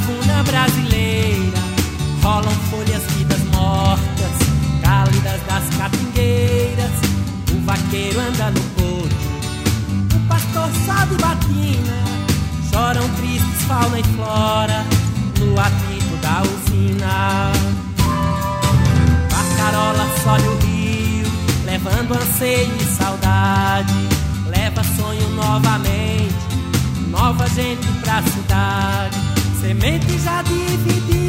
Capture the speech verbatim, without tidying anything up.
laguna brasileira rolam folhas, vidas mortas, cálidas das catingueiras. O vaqueiro anda no couro, o pastor sabe batina. Choram tristes fauna e flora no atrito da usina. Barcarola sobe o rio, levando anseio e saudade. Leva sonho novamente, nova gente pra cidade. Semente já dividida,